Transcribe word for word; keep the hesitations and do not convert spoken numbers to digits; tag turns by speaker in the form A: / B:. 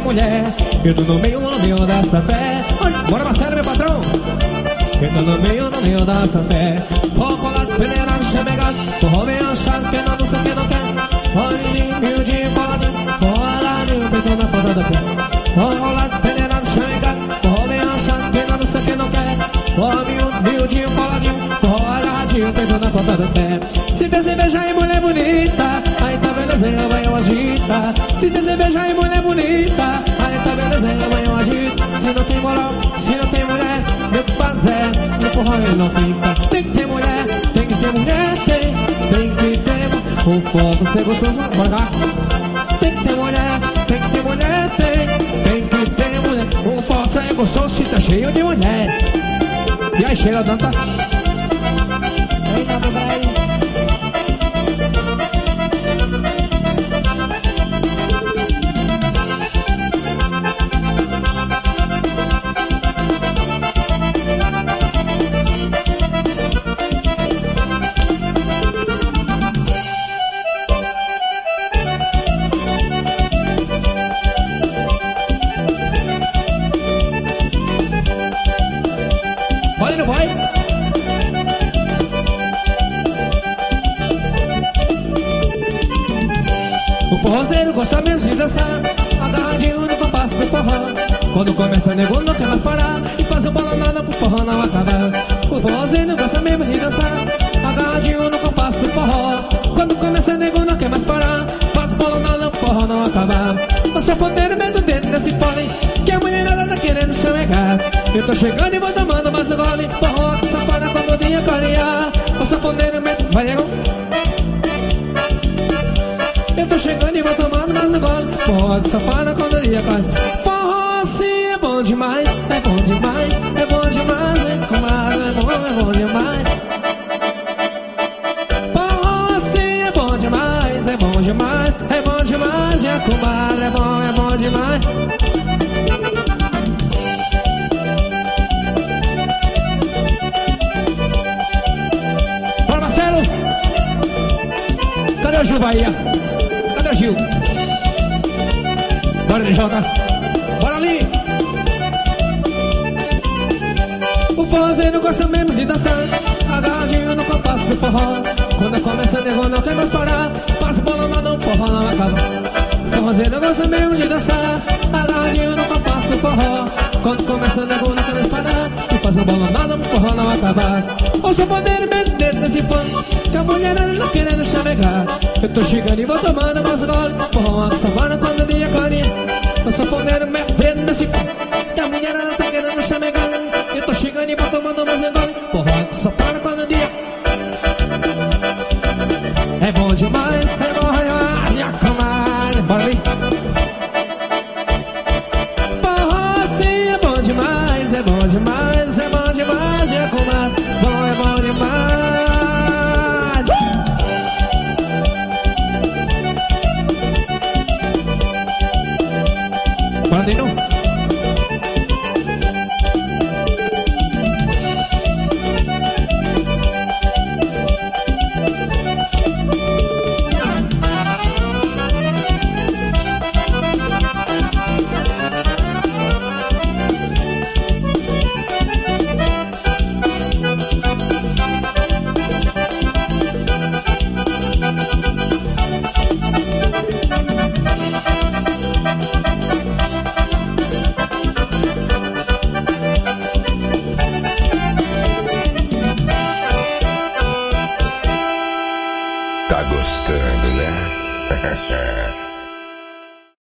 A: mulher. Eu tô no meio, no meio dessa fé. Bora Marcelo, meu patrão. Eu tô no meio, no meio dessa fé. Chocolate, peneira, chamegado. Forró bem achado, que não, não sei que não quer. Olhinho, miudinho, coladinho. Coladinho, peito na ponta da pé. Chocolate, peneira, chamegado. Forró bem achado, que não, não sei que não quer. Olhinho, miudinho, coladinho. Forró agarradinho, peito na ponta da pé. Se tem cerveja e mulher bonita, aí tá belezinha, vai eu agita. Se tem cerveja e mulher bonita, aí tá belezinha, vai eu agita. Se não tem moral, se não tem mulher, meu fazer, no forró ele não fica. Tem que ter mulher, tem que ter mulher, tem, tem que ter. O fogo ser gostoso, bora cá. Tem que ter mulher, tem que ter mulher, tem, tem que ter mulher. O fogo ser gostoso, se tá cheio de mulher. E aí, cheira tanta. Eita, do Brasil. O forrozeiro gosta menos de dançar, agarradinho no compasso do forró. Quando começa nego não quer mais parar, e faz um bolonada pro forró não acabar. O forrozeiro gosta mesmo de dançar, agarradinho no compasso do forró. Quando começa nego não quer mais parar, faz um bolonada pro forró não acabar. O sanfoneiro mete o dedo nesse pole, que a mulherada tá querendo chamegar. Eu tô chegando e vou tomando mais um gole, forró que safada quando o dia clarear. O sanfoneiro mete... Vai, nego. Eu tô chegando e vou tomando mais um gole, forró que safada quando o dia cai. Forró assim é bom demais, é bom demais, é bom demais, é comadre, é bom, é bom demais. Forró assim é bom demais, é bom demais, é bom demais, é comadre, é bom, é bom demais. Bora Marcelo! Cadê o Gil Bahia? Gil. Bora, D J. Bora ali. O forrozeiro gosta mesmo de dançar, agarradinho no compasso do forró. Quando começa a nego não quer mais parar, passa bola mas não, forró não acaba. O forrozeiro gosta mesmo de dançar, agarradinho no compasso do forró. Quando começa a nego não quer mais parar, e passa bola mas não, forró não acaba. O sanfoneiro mete dentro desse pano, que a mulherada não querendo chamegar. Eu tô chegando e vou tomando mais gole, forró que savana quando o dia clareia. O sanfoneiro mete dentro desse pano, que a mulherada tá querendo chamegar. Eu tô chegando e vou tomando mais gole, forró que só para quando o dia. É bom demais, é bom demais, já comadre. Bora ali. Forró sim é bom demais, é bom demais, é bom demais, já comadre. Bom, é bom demais. Bora ali, não?
B: Tá gostando, né?